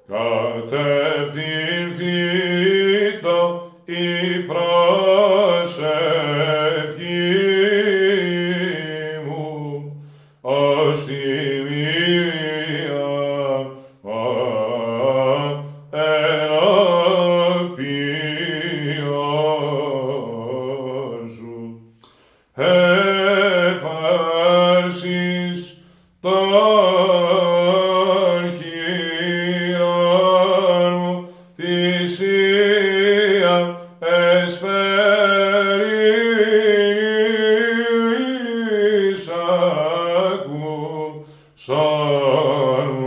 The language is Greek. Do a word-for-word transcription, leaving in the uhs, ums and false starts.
κατευθυνθήτω η προσευχή μου ως τη μία ενώπιον σου. Εφάρσεις των χειρών μου θυσία εσπερινής ακούσον